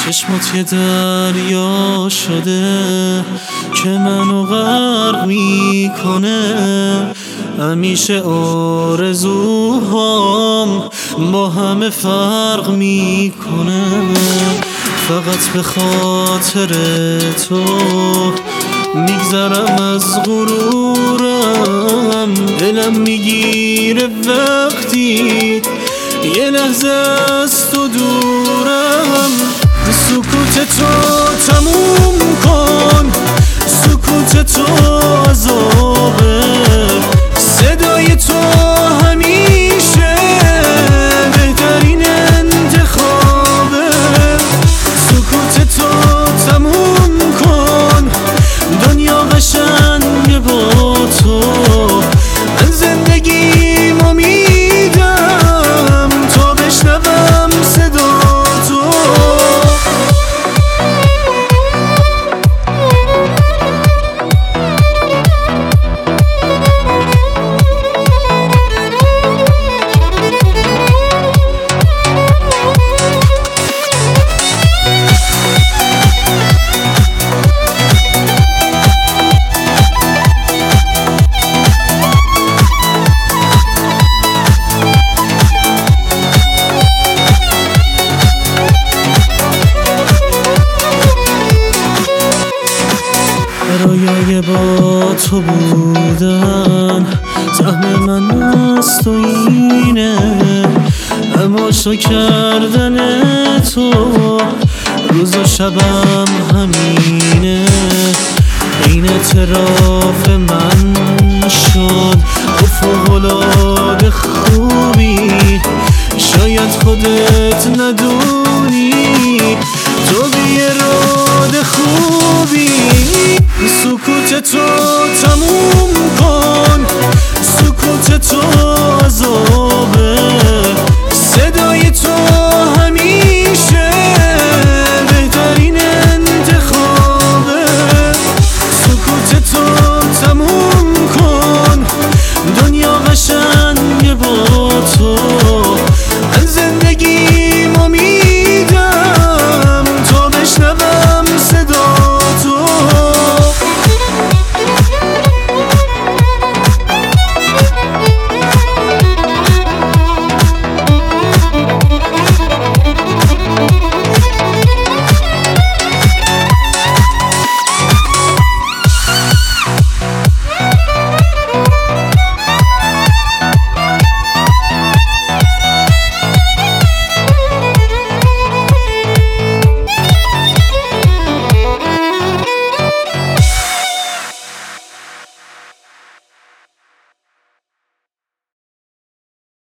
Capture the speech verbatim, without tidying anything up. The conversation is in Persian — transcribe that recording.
چشمات یه دریا شده که منو غرق میکنه. همیشه آرزوهام با همه فرق میکنه. فقط به خاطر تو میگذرم از غرورم. دلم میگیره وقتی یه لحظه از تو دورم. سکوت تو تموم کن، سکوت تو عذابه، صدای تو همیشه بهترین انتخابه. سکوت تو تموم کن، دنیا قشنگه با تو. من زندگیم امیدم تا بشنوم صدا تو. رویای با تو بودن سهم من از تو اینه، اما شو کردن تو روز و شبم همینه. این اعتراف من شد تو فوق‌العاده خوبی، شاید خودت ندونی تو بی اراده خوبی. سکوت تو